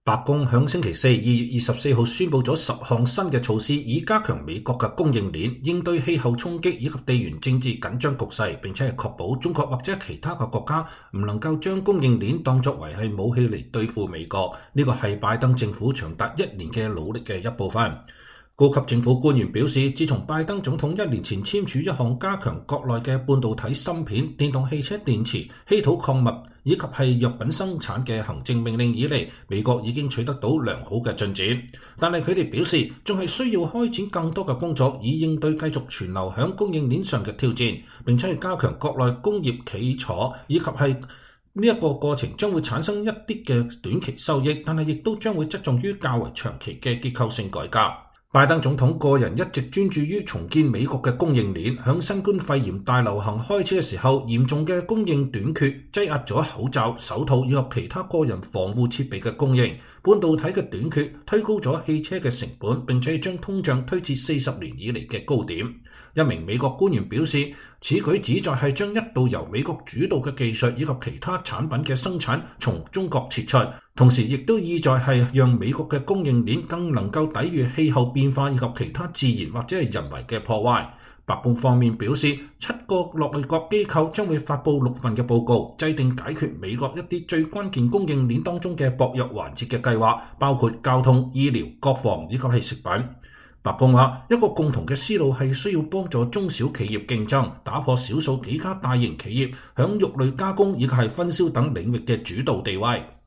白宮響星期四2月24號宣布咗10項新嘅措施，以加強美國嘅供應鏈，應對氣候衝擊以及地緣政治緊張局勢，並且係確保中國或者其他嘅國家唔能夠將供應鏈當作為係武器嚟對付美國。呢個係拜登政府長達1年嘅努力嘅一部分。高級政府官員表示，自從拜登總統1年前簽署一項加強國內嘅半導體芯片、電動汽車電池、稀土礦物以及係藥品生產嘅行政命令以嚟，美國已經取得到良好嘅進展。但係佢哋表示，仲係需要開展更多嘅工作，以應對繼續存留響供應鏈上嘅挑戰，並且係加強國內工業基礎，以及係呢一個過程將會產生一啲嘅短期收益，但係亦都將會側重於較為長期嘅結構性改革。拜登總統個人一直專注於重建美國嘅供應鏈，響新冠肺炎大流行開始嘅時候，嚴重嘅供應短缺擠壓咗口罩、手套以及其他個人防護設備嘅供應。半導體嘅短缺推高咗汽車嘅成本，並且將通脹推至40年以嚟嘅高點。一名美國官員表示，此舉旨在係將一度由美國主導嘅技術以及其他產品嘅生產從中國撤出，同時亦都意在係讓美國嘅供應鏈更能夠抵禦氣候變化以及其他自然或者係人為嘅破壞。白宮方面表示，7個內閣機構將會發布6份嘅報告，制定解決美國一啲最關鍵供應鏈當中嘅薄弱環節嘅計劃，包括交通、醫療、國防以及係食品。白宮話，一個共同嘅思路係需要幫助中小企業競爭，打破少數幾家大型企業響肉類加工以及係分銷等領域嘅主導地位。